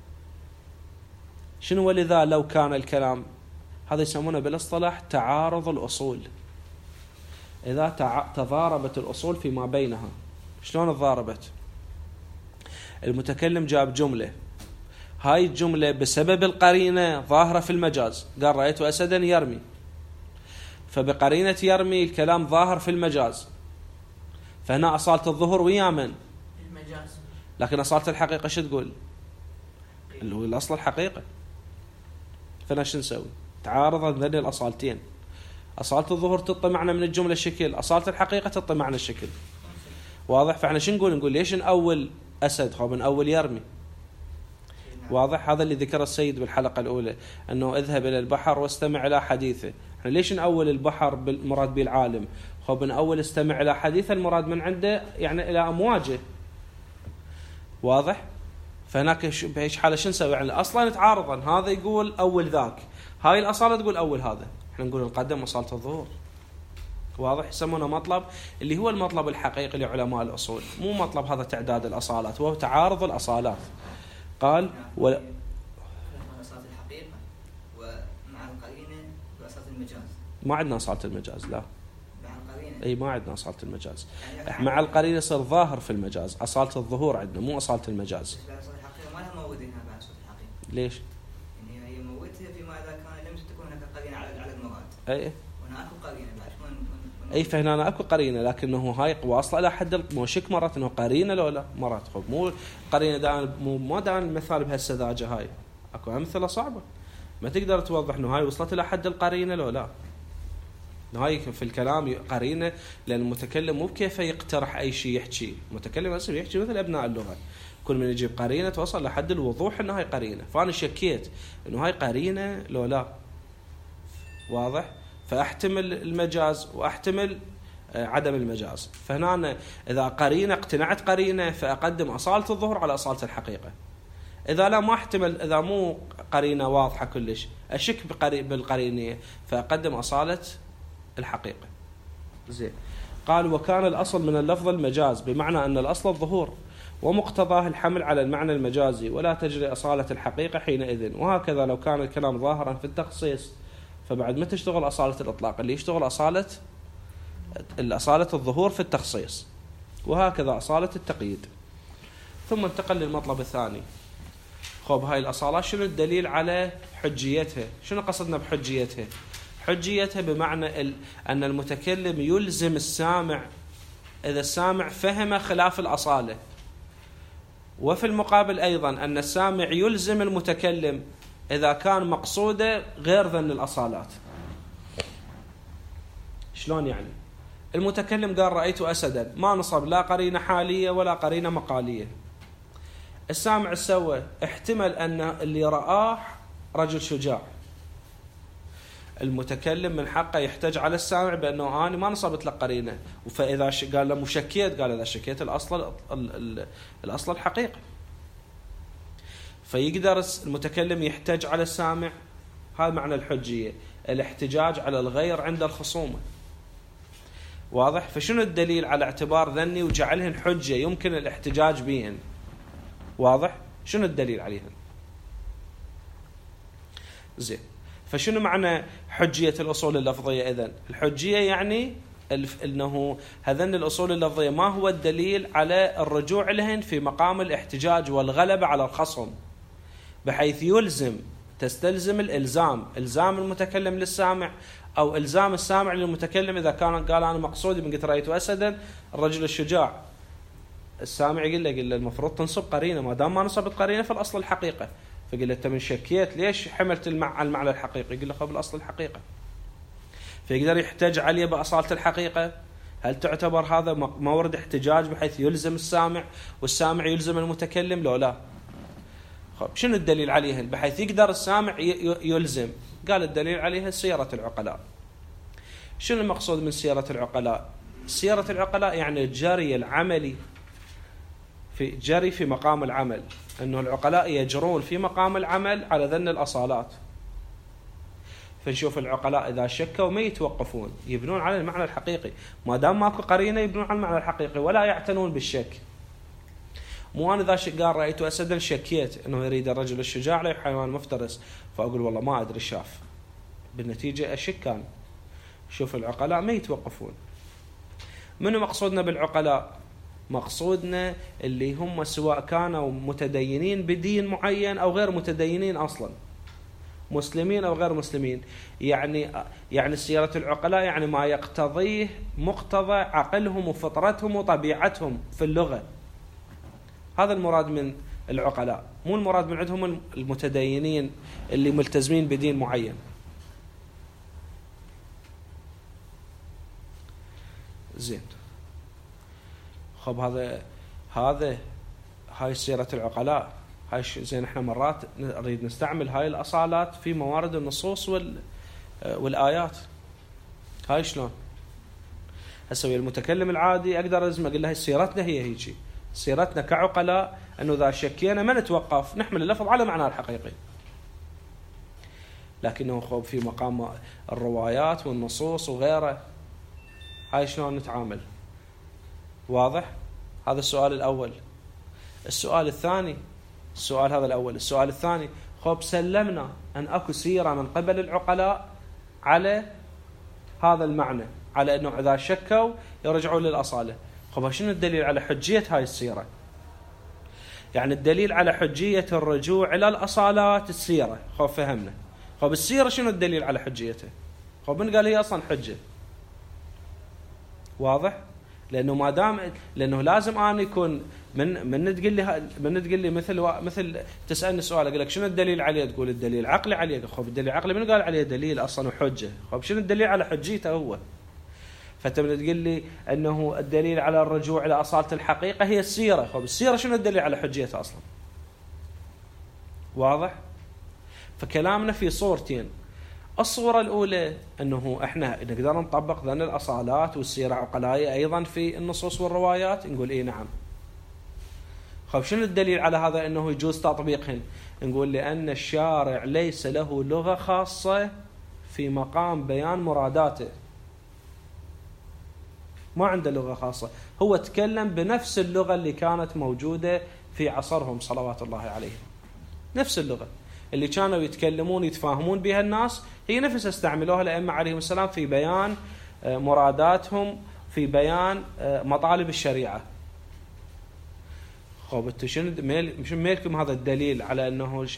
شنو ولذا لو كان الكلام؟ هذا يسمونه بالاصطلاح تعارض الأصول. إذا تضاربت الأصول فيما بينها. شلون تضاربت؟ المتكلم جاب جملة، هاي الجملة بسبب القرينة ظاهرة في المجاز، قال رأيت أسدا يرمي، فبقرينة يرمي الكلام ظاهر في المجاز، فهنا أصالة الظهور ويا من؟ المجاز. لكن أصالة الحقيقة شو تقول؟ اللي هو الأصل الحقيقة. فنا شو نسوي؟ تعارض ذني الأصالتين. أصالة الظهور تعطي معنى من الجملة الشكل، أصالة الحقيقة تعطي معنى الشكل. واضح؟ فاحنا شو نقول ليش نأول أسد خو من أول يرمي؟ واضح؟ هذا اللي ذكر السيد بالحلقة الأولى، أنه اذهب إلى البحر واستمع إلى حديثه. احنا ليش نأول البحر بالمراد بالعالم؟ خو من أول استمع إلى حديثه المراد من عنده يعني إلى أمواجه. واضح؟ فهناك بهيش حالة شو نسوي؟ يعني أصلا تعارضا، هذا يقول أول ذاك، هاي الأصالة تقول أول هذا، احنا نقول نقدم أصالة الظهور. واضح؟ يسمونه مطلب اللي هو المطلب الحقيقي لعلماء الأصول، مو مطلب هذا تعداد الأصالات، وهو تعارض الأصالات. قال أصالة الحقيقة ومع القرينة وأصالة المجاز. ما عندنا أصالة المجاز، لا. مع القرينة. أي ما عندنا أصالة المجاز. يعني مع القرينة يصير ظاهر في المجاز، أصالة الظهور عندنا مو أصالة المجاز. أصالة الحقيقة ما لها موجودين بعد أصالة الحقيقة. ليش؟ يعني هي موجودة فيما إذا كان لم تكن هناك قرينة على المراد. أي. وهنا أكو قرينة بعد. أي فهنا أنا أكو قرينة، لكنه هاي واصلة إلى حد مو شك مرات إنه قرينة لو لا مرات خب مو قرينة دان مو دان المثال بهالسذاجة هاي. أكو أمثلة صعبة ما تقدر توضح إنه هاي وصلت إلى حد القرينة لو لا. هاي في الكلام قرينة، لأن المتكلم مو بكيف يقترح أي شيء يحكي، المتكلم أصلا يحكي مثل أبناء اللغة، كل من يجيب قرينة توصل لحد الوضوح إنه هاي قرينة، فأنا شكيت إنه هاي قرينة لو لا، واضح؟ فأحتمل المجاز وأحتمل عدم المجاز. فهنا أنا إذا قرينة اقتنعت قرينة فأقدم أصالة الظهور على أصالة الحقيقة. إذا لا ما احتمل، إذا مو قرينة واضحة كلش أشك بالقرينية فأقدم أصالة الحقيقة. زين. قال وكان الأصل من اللفظ المجاز، بمعنى أن الأصل الظهور ومقتضاه الحمل على المعنى المجازي، ولا تجري أصالة الحقيقة حينئذ. وهكذا لو كان الكلام ظاهرا في التخصيص فبعد ما تشتغل أصالة الإطلاق، اللي يشتغل أصالة الظهور في التخصيص، وهكذا أصالة التقييد. ثم انتقل للمطلب الثاني. خب هاي الأصالات شنو الدليل على حجيتها؟ شنو قصدنا بحجيتها؟ حجيتها بمعنى أن المتكلم يلزم السامع إذا السامع فهم خلاف الأصالة، وفي المقابل أيضا أن السامع يلزم المتكلم إذا كان مقصوده غير ذن الأصالات. شلون يعني؟ المتكلم قال رأيت أسدا، ما نصب لا قرينة حالية ولا قرينة مقالية. السامع سوى احتمل أن اللي رآه رجل شجاع، المتكلم من حقه يحتج على السامع بأنه أنا ما نصبت لك قرينة، فإذا قال له مشكيت، قال إذا شكيت الأصل الحقيقة، فيقدر المتكلم يحتج على السامع. هذا معنى الحجية، الاحتجاج على الغير عند الخصومة. واضح؟ فشنو الدليل على اعتبار ذني وجعلهن حجة يمكن الاحتجاج بهن؟ واضح؟ شنو الدليل عليهن؟ زين. فشنو معنى حجية الأصول اللفظية إذن؟ الحجية يعني أنه هذن الأصول اللفظية ما هو الدليل على الرجوع لهن في مقام الاحتجاج والغلبة على الخصم، بحيث تستلزم الإلزام، إلزام المتكلم للسامع أو إلزام السامع للمتكلم. إذا كان قال أنا مقصودي من قلت رأيت أسدا الرجل الشجاع، السامع يقول له المفروض تنصب قرينة، ما دام ما نصبت قرينة فالأصل الحقيقة. فقال له أنت من شكيت ليش حملت المعنى الحقيقي؟ يقول له قبل أصل الحقيقة. فيقدر يحتج عليه بأصالة الحقيقة. هل تعتبر هذا مورد احتجاج بحيث يلزم السامع والسامع يلزم المتكلم لو لا؟ شنو الدليل عليها بحيث يقدر السامع يلزم؟ قال الدليل عليها سيرة العقلاء. شنو المقصود من سيرة العقلاء؟ سيرة العقلاء يعني الجري العملي، جري في مقام العمل، أنه العقلاء يجرون في مقام العمل على ذن الأصالات. فنشوف العقلاء إذا شكوا ما يتوقفون، يبنون على المعنى الحقيقي، ما دام ماكو قرينة يبنون على المعنى الحقيقي ولا يعتنون بالشك. مو أنا إذا قال رأيت أسدا شكيت أنه يريد الرجل الشجاع لا حيوان مفترس، فأقول والله ما أدري شاف، بالنتيجة أشك كان. شوف العقلاء ما يتوقفون. منو مقصودنا بالعقلاء؟ مقصودنا اللي هم سواء كانوا متدينين بدين معين أو غير متدينين أصلا، مسلمين أو غير مسلمين. يعني سيرة العقلاء يعني ما يقتضيه مقتضى عقلهم وفطرتهم وطبيعتهم في اللغة. هذا المراد من العقلاء، مو المراد من عندهم المتدينين اللي ملتزمين بدين معين. زين. خب هاي سيرة العقلاء. هاي زين احنا مرات نريد نستعمل هاي الأصالات في موارد النصوص والآيات. هاي شلون؟ هسه المتكلم العادي اقدر اقول له سيرتنا هي هيجي، سيرتنا كعقلاء انه اذا شكينا ما نتوقف، نحمل اللفظ على معناه الحقيقي. لكنه خب في مقام الروايات والنصوص وغيره، هاي شلون نتعامل؟ واضح؟ هذا السؤال الأول. السؤال الثاني، السؤال هذا الأول. السؤال الثاني، خب سلمنا أن أكو سيرة من قبل العقلاء على هذا المعنى، على أنه إذا شكوا يرجعوا للأصالة. خب شنو الدليل على حجية هاي السيرة؟ يعني الدليل على حجية الرجوع إلى الأصالات السيرة. خب فهمنا. خب السيرة شنو الدليل على حجيتها؟ خب من قال هي أصلا حجة؟ واضح؟ لانه ما دام لانه لازم انا يكون من تقول لي مثل تسالني سؤال اقول لك شنو الدليل عليه، تقول الدليل عقلي عليه. خب الدليل عقلي من قال عليه دليل اصلا وحجه؟ خب شنو الدليل على حجيته هو؟ فانت من تقول لي انه الدليل على الرجوع الى اصاله الحقيقه هي السيره. خب السيره شنو الدليل على حجيتها اصلا؟ واضح؟ فكلامنا في صورتين. الصورة الأولى أنه إحنا نقدر نطبق ذن الأصالات والسيرة عقلائية أيضا في النصوص والروايات. نقول إيه نعم. خب شنو الدليل على هذا أنه يجوز تطبيقهن؟ نقول لأن الشارع ليس له لغة خاصة في مقام بيان مراداته. ما عنده لغة خاصة، هو تكلم بنفس اللغة اللي كانت موجودة في عصرهم صلوات الله عليهم. نفس اللغة اللي كانوا يتكلمون يتفاهمون بها الناس هي نفسها استعملوها الأئمة عليهم السلام في بيان مراداتهم، في بيان مطالب الشريعة. خب انتم شنو ميلكم هذا الدليل على انه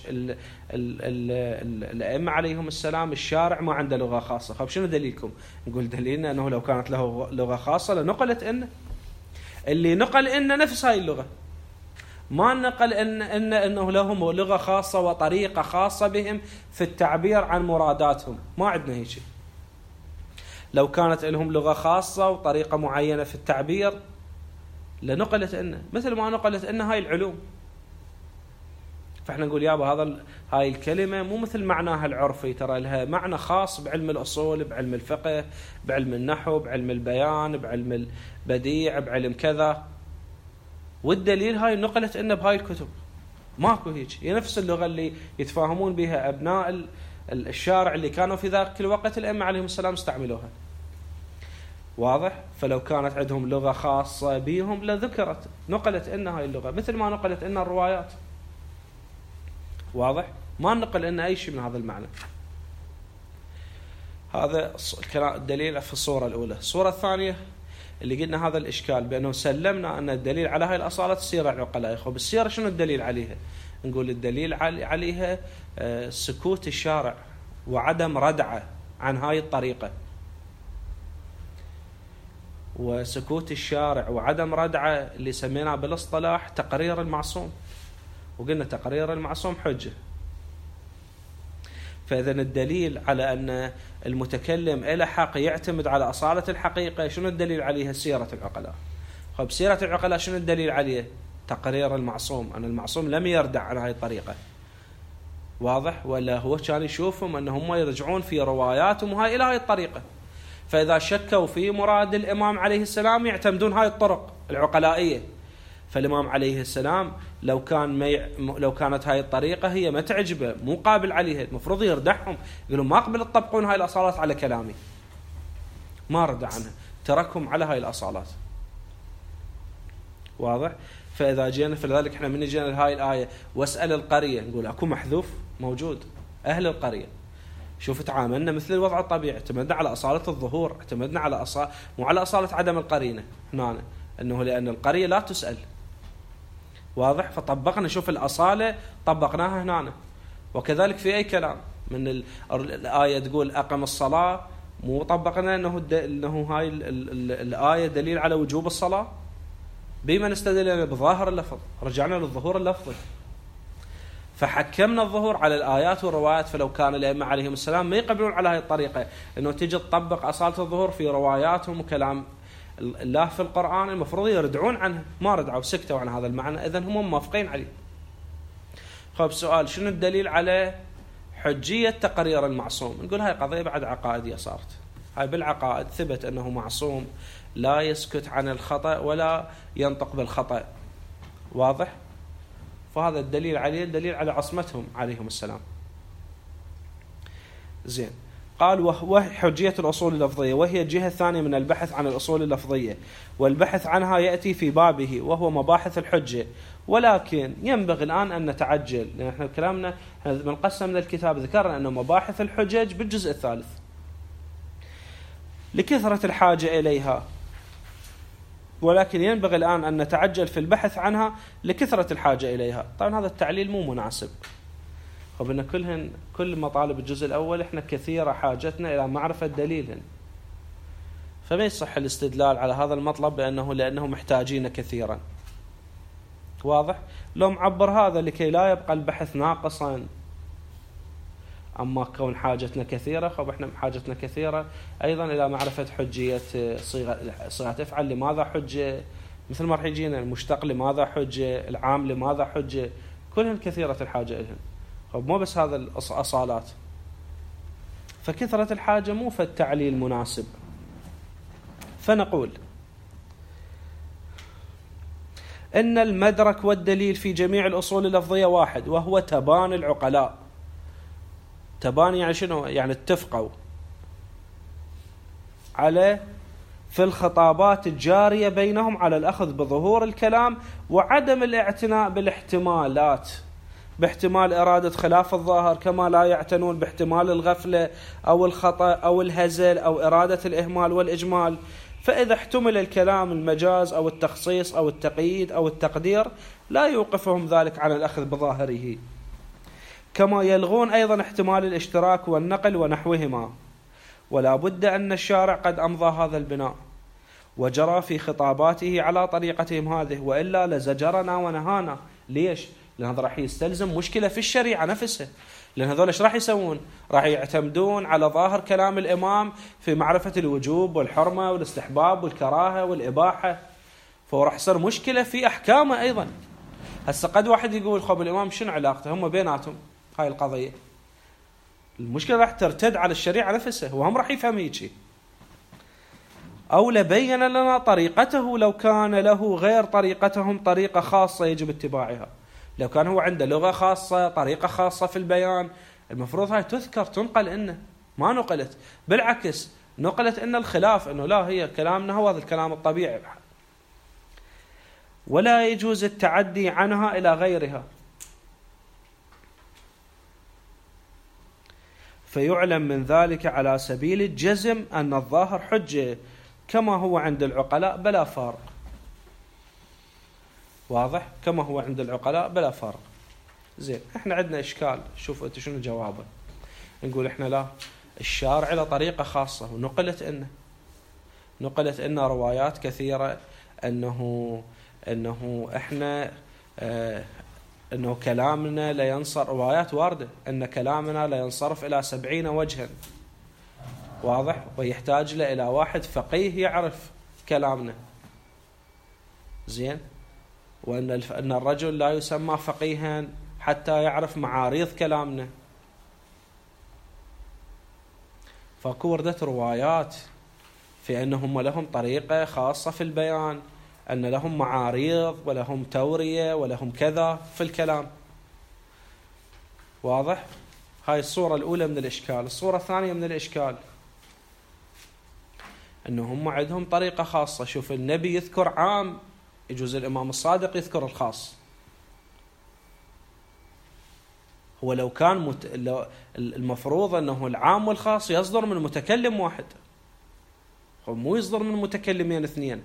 الأئمة عليهم السلام الشارع ما عنده لغة خاصة؟ خب شنو دليلكم؟ نقول دليلنا انه لو كانت له لغة خاصة لنقلت إنه اللي نقل إنه نفس هاي اللغة، ما نقل انه لهم لغة خاصة وطريقة خاصة بهم في التعبير عن مراداتهم. ما عندنا هيك. لو كانت لهم لغة خاصة وطريقة معينة في التعبير لنقلت إنه، مثل ما نقلت إنه هاي العلوم. فاحنا نقول يابا هاي الكلمة مو مثل معناها العرفي، ترى لها معنى خاص بعلم الأصول، بعلم الفقه، بعلم النحو، بعلم البيان، بعلم البديع، بعلم كذا. والدليل هاي نقلت إنه بهاي الكتب. ماكو هيك. هي نفس اللغة اللي يتفاهمون بها أبناء الشارع اللي كانوا في ذاك الوقت الأئمة عليهم السلام استعملوها. واضح؟ فلو كانت عندهم لغة خاصة بهم لذكرت، نقلت إن هاي اللغة مثل ما نقلت إن الروايات. واضح؟ ما نقل إن أي شيء من هذا المعنى. هذا الدليل في الصورة الأولى. الصورة الثانية اللي قلنا هذا الإشكال بأنه سلمنا أن الدليل على هاي الأصالة السيرة العقلاء. خب السيرة شنو الدليل عليها؟ نقول الدليل عليها سكوت الشارع وعدم ردعه عن هاي الطريقة. وسكوت الشارع وعدم ردعه اللي سميناه بالاصطلاح تقرير المعصوم. وقلنا تقرير المعصوم حجة. فإذا الدليل على أن المتكلم إلى حق يعتمد على أصالة الحقيقة شنو الدليل عليها؟ سيرة العقلاء. طيب سيرة العقلاء شنو الدليل عليه؟ تقرير المعصوم، أن المعصوم لم يردع عن هذه الطريقة. واضح؟ ولا هو كان يشوفهم أنهم يرجعون في رواياتهم وهاي إلى هاي الطريقة، فإذا شكوا في مراد الإمام عليه السلام يعتمدون هاي الطرق العقلائية. فالإمام عليه السلام لو كانت هاي الطريقة هي ما تعجبه، مو قابل عليها، المفروض يردعهم، يقولون ما أقبل تطبقون هاي الأصالات على كلامي. ما رد عنها، تركهم على هاي الأصالات. واضح؟ فإذا جينا فلذلك احنا من جينا لهاي الآية واسأل القرية، نقول أكو محذوف موجود أهل القرية. شوف تعاملنا مثل الوضع الطبيعي، اعتمدنا على أصالة الظهور، اعتمدنا على مو على أصالة عدم القرينة هنا، أنه لأن القرية لا تسأل. واضح؟ فطبقنا، شوف الأصالة طبقناها هنا. وكذلك في أي كلام من الآية تقول أقم الصلاة، مو طبقنا أنه هاي الآية دليل على وجوب الصلاة. بما نستدل بظاهر اللفظ، رجعنا للظهور اللفظي، فحكمنا الظهور على الآيات والروايات. فلو كان الأئمة عليهم السلام ما يقبلون على هذه الطريقة أنه تيجي تطبق أصالة الظهور في رواياتهم وكلام الله في القرآن، المفروض يردعون عنه. ما ردعوا، سكتوا عن هذا المعنى، إذن هم موافقين عليه. خب سؤال، شنو الدليل على حجية تقرير المعصوم؟ نقول هاي قضية بعد عقائدية صارت. هاي بالعقائد ثبت أنه معصوم، لا يسكت عن الخطأ ولا ينطق بالخطأ. واضح؟ فهذا الدليل عليه الدليل على عصمتهم عليهم السلام. زين. قال وهو حجية الأصول اللفظية، وهي الجهة الثانية من البحث عن الأصول اللفظية، والبحث عنها يأتي في بابه وهو مباحث الحجة. ولكن ينبغي الآن أن نتعجل، لأن احنا كلامنا بنقسم من الكتاب، ذكرنا أن مباحث الحجج بالجزء الثالث لكثرة الحاجة إليها، ولكن ينبغي الآن أن نتعجل في البحث عنها لكثرة الحاجة إليها. طبعا هذا التعليل مو مناسب. خب إن كل مطالب الجزء الأول إحنا كثيرة حاجتنا إلى معرفة دليلهن، فما يصح الاستدلال على هذا المطلب لأنه محتاجين كثيرا. واضح؟ لو معبر هذا لكي لا يبقى البحث ناقصا. أما كون حاجتنا كثيرة، خب احنا حاجتنا كثيرة أيضا إلى معرفة حجية صيغة افعل، لماذا حجة، مثل ما راح يجينا المشتق لماذا حجة، العام لماذا حجة، كلهن كثيرة الحاجة إلهن. خب مو بس هذا الأصالات، فكثرة الحاجة مو فالتعليل مناسب. فنقول إن المدرك والدليل في جميع الأصول اللفظية واحد، وهو تباني العقلاء. تباني يعني شنو؟ يعني اتفقوا على في الخطابات الجارية بينهم على الأخذ بظهور الكلام وعدم الاعتناء بالاحتمالات، باحتمال إرادة خلاف الظاهر، كما لا يعتنون باحتمال الغفلة أو الخطأ أو الهزل أو إرادة الإهمال والإجمال. فإذا احتمل الكلام المجاز أو التخصيص أو التقييد أو التقدير لا يوقفهم ذلك عن الأخذ بظاهره، كما يلغون أيضا احتمال الاشتراك والنقل ونحوهما. ولا بد أن الشارع قد أمضى هذا البناء وجرى في خطاباته على طريقتهم هذه، وإلا لزجرنا ونهانا. ليش؟ لأن هذا راح يستلزم مشكلة في الشريعة نفسها، لأن هذول ايش راح يسوون؟ راح يعتمدون على ظاهر كلام الإمام في معرفة الوجوب والحرمة والاستحباب والكراهة والإباحة، فراح يصير مشكلة في أحكامه أيضا. هسه قد واحد يقول خب الإمام شنو علاقته هم بيناتهم هاي القضية؟ المشكلة راح ترتد على الشريعة نفسها، وهم راح يفهم هيك. أو لبين لنا طريقته لو كان له غير طريقتهم طريقة خاصة يجب اتباعها. لو كان هو عنده لغة خاصة، طريقة خاصة في البيان، المفروض هاي تذكر تنقل إنه ما نقلت، بالعكس نقلت إن الخلاف إنه لا، هي كلامنا هو هذا الكلام الطبيعي. ولا يجوز التعدي عنها إلى غيرها، فيعلم من ذلك على سبيل الجزم أن الظاهر حجة كما هو عند العقلاء بلا فارق. واضح؟ كما هو عند العقلاء بلا فارق. زين، احنا عندنا إشكال، شوفوا انتوا شنو جوابه. نقول احنا لا، الشارع له طريقة خاصة، نقلت إن روايات كثيرة أنه إحنا أنه كلامنا لا ينصر، روايات واردة أن كلامنا لا ينصرف إلى 70 وجها. واضح؟ ويحتاج له إلى واحد فقيه يعرف كلامنا. زين؟ وأن الرجل لا يسمى فقيها حتى يعرف معاريض كلامنا. فاكو وردت روايات في أنهم لهم طريقة خاصة في البيان، أن لهم معاريض ولهم تورية ولهم كذا في الكلام. واضح؟ هاي الصورة الأولى من الإشكال. الصورة الثانية من الإشكال أنهم عندهم طريقة خاصة. شوف، النبي يذكر عام، يجوز الإمام الصادق يذكر الخاص. هو لو كان المفروض أنه العام والخاص يصدر من متكلم واحد، مو يصدر من متكلمين اثنين.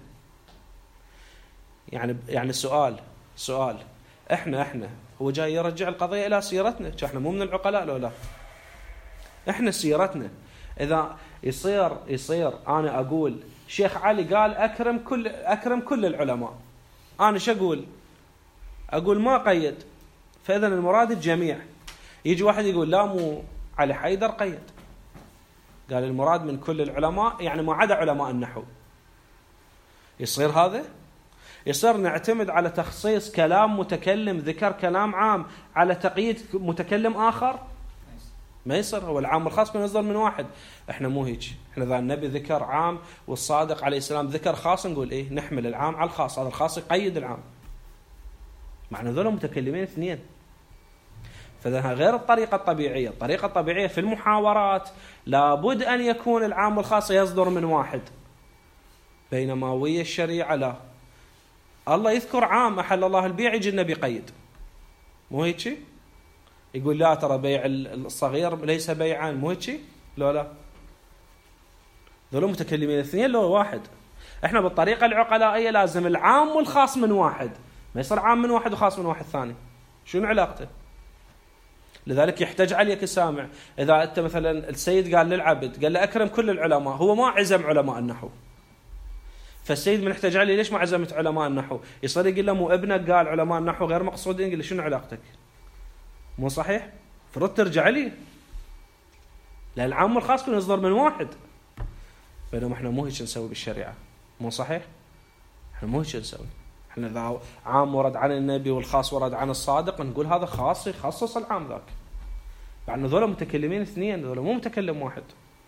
يعني سؤال احنا هو جاي يرجع القضية إلى سيرتنا، احنا مو من العقلاء لو لا. احنا سيرتنا إذا يصير أنا أقول شيخ علي قال أكرم كل العلماء، أنا شو أقول ما قيد، فإذا المراد الجميع. يجي واحد يقول لا، مو علي حيدر قيد، قال المراد من كل العلماء يعني ما عدا علماء النحو. يصير هذا؟ يصير نعتمد على تخصيص كلام متكلم ذكر كلام عام على تقييد متكلم آخر؟ ما يصير. هو العام والخاص يصدر من واحد. احنا مو هيك. احنا إذا النبي ذكر عام والصادق عليه السلام ذكر خاص، نقول ايه؟ نحمل العام على الخاص، هذا الخاص يقيد العام. معنى ذولا متكلمين اثنين. فإذا غير الطريقة الطبيعية. الطريقة الطبيعية في المحاورات لابد أن يكون العام والخاص يصدر من واحد، بينما ويا الشريعة لا. الله يذكر عام أحل الله البيع، يجي النبي قيد. مو هيك؟ يقول لا ترى بيع الصغير ليس بيعا، مو هيك؟ لا ذول متكلمين اثنين لو واحد. احنا بالطريقة العقلائية لازم العام والخاص من واحد، ما يصير عام من واحد وخاص من واحد ثاني. شنو علاقته؟ لذلك يحتاج عليك السامع. إذا أنت مثلا السيد قال للعبد، قال له أكرم كل العلماء، هو ما عزم علماء النحو، فالسيد من احتج عليه ليش ما عزمت علماء النحو؟ يصير يقول له مو ابنك قال علماء النحو غير مقصودين، يقول له شنو علاقتك؟ مو صحيح؟ فرد ترجع لي، لأن العام والخاص كله يصدر من واحد. بينما احنا مو هيك نسوي بالشريعة، مو صحيح؟ احنا مو هيك نسوي. احنا اذا عام ورد عن النبي والخاص ورد عن الصادق نقول هذا خاص يخصص العام ذاك. يعني ذولا متكلمين اثنين، ذولا مو متكلم واحد.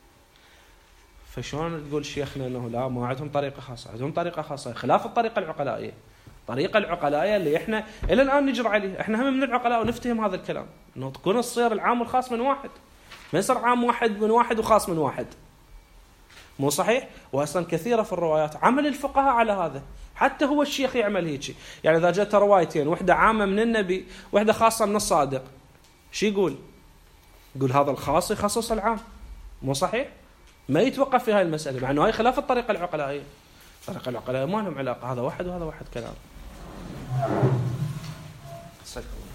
فشلون تقول شيخنا انه لا ما عندهم طريقة خاصة؟ عندهم طريقة خاصة خلاف الطريقة العقلائية. الطريقة العقلائية اللي احنا الى الان نجري عليه، احنا هم من العقلاء ونفتهم هذا الكلام، انه تكون تصير العام والخاص من واحد، ما يصير عام واحد من واحد وخاص من واحد. مو صحيح؟ واصلا كثيرة في الروايات عمل الفقهاء على هذا، حتى هو الشيخ يعمل هيك. يعني اذا جت روايتين، واحدة عامة من النبي واحدة خاصة من الصادق، شو يقول؟ يقول هذا الخاص يخصص العام. مو صحيح؟ ما يتوقف في هاي المسألة، مع انه هاي خلاف الطريقة العقلائية. الطريقة العقلائية ما لهم علاقة، هذا واحد وهذا واحد كلام.